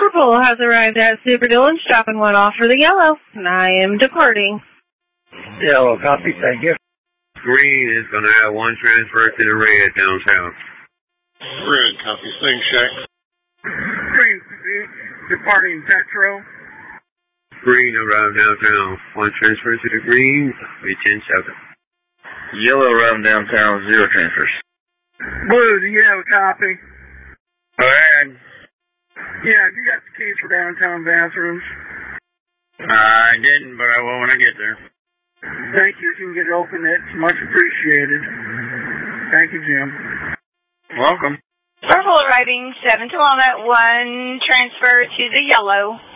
Purple has arrived at Super Dillon, stopping one off for the yellow, and I am departing. Yellow, copy, thank you. Green is going to have one transfer to the red downtown. Red, copy, Sling Shack. Green, departing Petro. Green around downtown, one transfer to the green, reach-in 7. Yellow around downtown, 0 transfers. Blue, do you have a copy? Red. Yeah, you got the keys for downtown bathrooms? I didn't, but I will when I get there. Thank you. If you can get it open, it's much appreciated. Thank you, Jim. Welcome. Purple arriving 7 to Walnut, 1 transfer to the yellow.